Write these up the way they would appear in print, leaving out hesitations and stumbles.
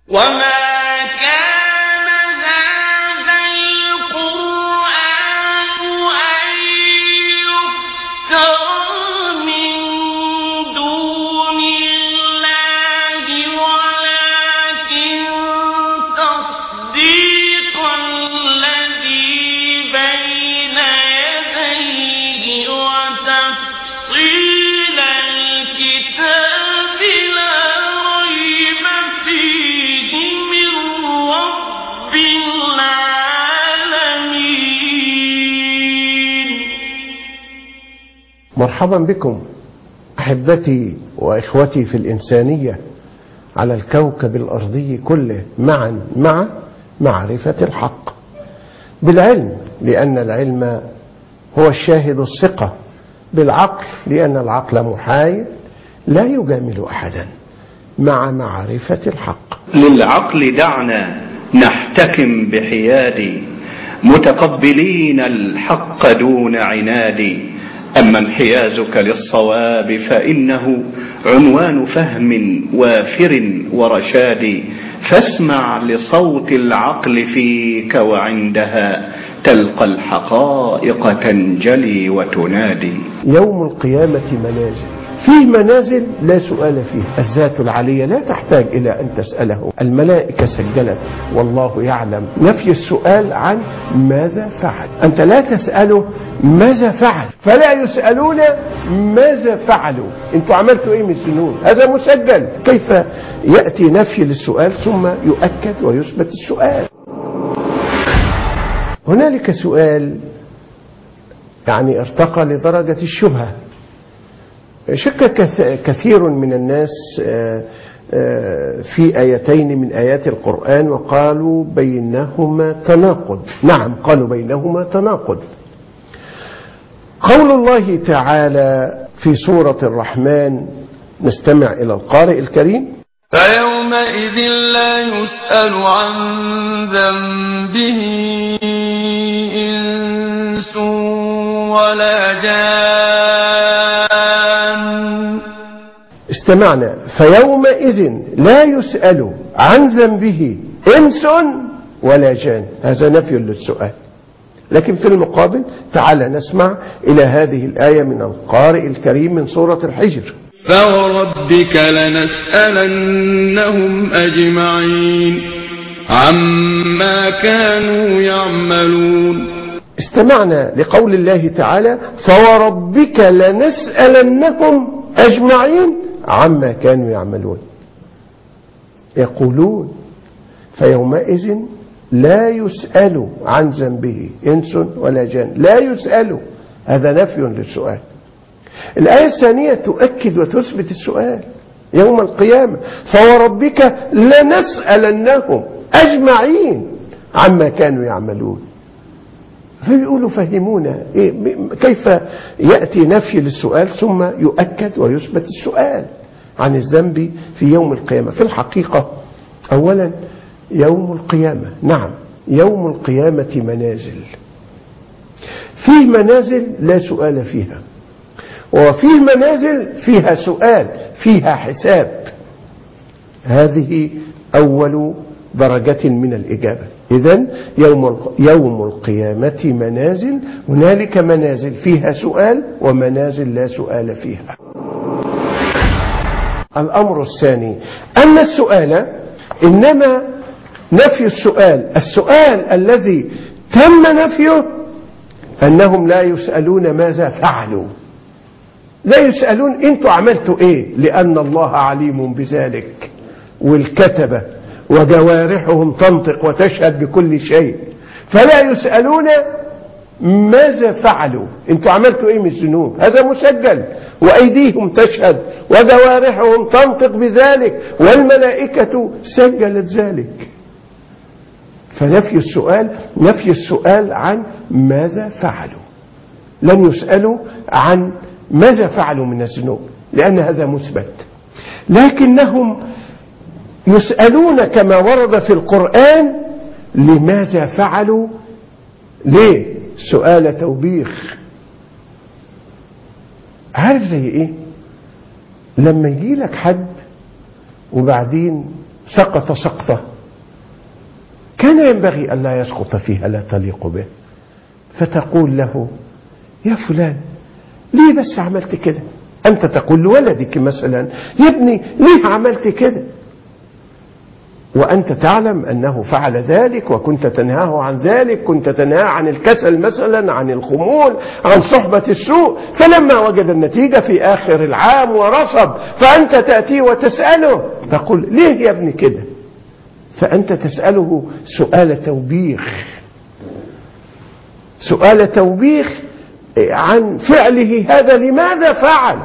وما كان هذا القرآن أن يفترى من دون الله ولكن تصديق الذي بين يديه وتفصيل الكتاب لا ريب فيه من رب العالمين. مرحبا بكم أحبتي وإخوتي في الإنسانية على الكوكب الأرضي كله معا مع معرفة الحق بالعلم، لأن العلم هو الشاهد الثقة، بالعقل لأن العقل محايد لا يجامل أحدا، مع معرفة الحق. للعقل دعنا نحتكم بحياد متقبلين الحق دون عناد. أما انحيازك للصواب فإنه عنوان فهم وافر ورشاد. فاسمع لصوت العقل فيك وعندها تلقى الحقائق تنجلي وتنادي. يوم القيامة منازل، فيه منازل لا سؤال فيها. الذات العلية لا تحتاج إلى أن تسأله، الملائكة سجلت والله يعلم. نفي السؤال عن ماذا فعل، أنت لا تسأله ماذا فعل، فلا يسألون ماذا فعلوا، أنتوا عملتوا إيه من الذنوب، هذا مسجل. كيف يأتي نفي للسؤال ثم يؤكد ويثبت السؤال؟ هنالك سؤال يعني ارتقى لدرجة الشبهة. شك كثير من الناس في آيتين من آيات القرآن وقالوا بينهما تناقض. نعم، قالوا بينهما تناقض. قول الله تعالى في سورة الرحمن، نستمع إلى القارئ الكريم: فيومئذ لا يسأل عن ذنبه إنس ولا جان. استمعنا. فيومئذ لا يسأل عن ذنبه إنس ولا جان، هذا نفي للسؤال. لكن في المقابل تعال نسمع إلى هذه الآية من القارئ الكريم من سورة الحجر: فوربك لنسألنهم أجمعين عما كانوا يعملون. استمعنا لقول الله تعالى: فوربك لنسألنهم أجمعين عما كانوا يعملون. يقولون فيومئذ لا يسأل عن ذنبه إنس ولا جان، لا يسأل، هذا نفي للسؤال. الآية الثانية تؤكد وتثبت السؤال يوم القيامة: فوربك لنسألنهم أجمعين عما كانوا يعملون. فبيقولوا فهمونا كيف يأتي نفي للسؤال ثم يؤكد ويثبت السؤال عن الذنب في يوم القيامة. في الحقيقة أولا يوم القيامة، نعم يوم القيامة منازل، فيه منازل لا سؤال فيها، وفيه منازل فيها سؤال، فيها حساب. هذه أول درجة من الإجابة. إذن يوم القيامة منازل، هنالك منازل فيها سؤال ومنازل لا سؤال فيها. الأمر الثاني أن السؤال إنما نفي السؤال الذي تم نفيه أنهم لا يسألون ماذا فعلوا، لا يسألون أنتوا عملتوا إيه، لأن الله عليم بذلك، والكتبة وجوارحهم تنطق وتشهد بكل شيء، فلا يسألون ماذا فعلوا، أنتوا عملتوا إيه من الذنوب، هذا مسجل، وأيديهم تشهد وجوارحهم تنطق بذلك والملائكة سجلت ذلك. فنفي السؤال نفي السؤال عن ماذا فعلوا، لن يسألوا عن ماذا فعلوا من الذنوب لأن هذا مثبت، لكنهم يسألون كما ورد في القرآن لماذا فعلوا. ليه؟ سؤال توبيخ. عارف زي ايه؟ لما يجي لك حد وبعدين سقط سقطة كان ينبغي أن لا يسقط فيها، لا تليق به، فتقول له يا فلان ليه بس عملت كده؟ أنت تقول لولدك مثلا يا ابني ليه عملت كده؟ وأنت تعلم أنه فعل ذلك وكنت تنهاه عن ذلك، كنت تنهاه عن الكسل مثلا، عن الخمول، عن صحبة السوء، فلما وجد النتيجة في آخر العام ورصب فأنت تأتي وتسأله تقول ليه يا ابني كده؟ فأنت تسأله سؤال توبيخ، سؤال توبيخ عن فعله هذا، لماذا فعل؟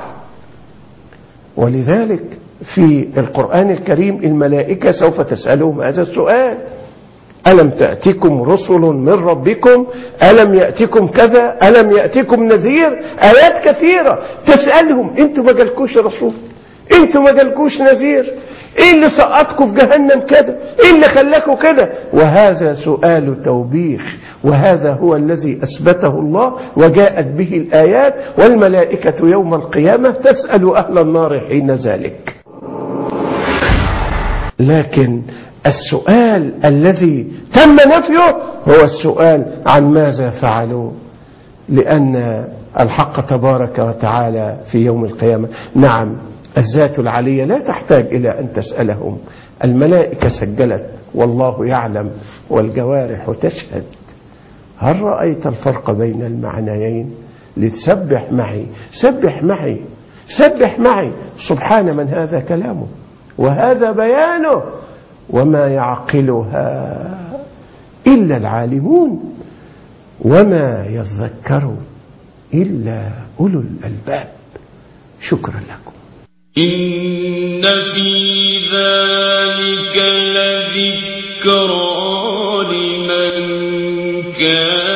ولذلك في القرآن الكريم الملائكة سوف تسألهم هذا السؤال: ألم تأتكم رسل من ربكم؟ ألم يأتكم كذا؟ ألم يأتكم نذير؟ آيات كثيرة تسألهم: انتوا ما جالكوش رسول؟ انتوا ما جالكوش نذير؟ ايه اللي سقطكم في جهنم كده؟ ايه اللي خلاكم كده؟ وهذا سؤال توبيخ، وهذا هو الذي أثبته الله وجاءت به الآيات، والملائكة يوم القيامة تسأل أهل النار حين ذلك. لكن السؤال الذي تم نفيه هو السؤال عن ماذا فعلوا، لأن الحق تبارك وتعالى في يوم القيامة، نعم الذات العلية لا تحتاج إلى أن تسألهم، الملائكة سجلت والله يعلم والجوارح تشهد. هل رأيت الفرق بين المعنيين؟ لتسبح معي، سبح معي، سبح معي، سبحان من هذا كلامه وهذا بيانه، وما يعقلها إلا العالمون وما يذكر إلا أولو الألباب. شكرا لكم. إن في ذلك لذكرى لمن كان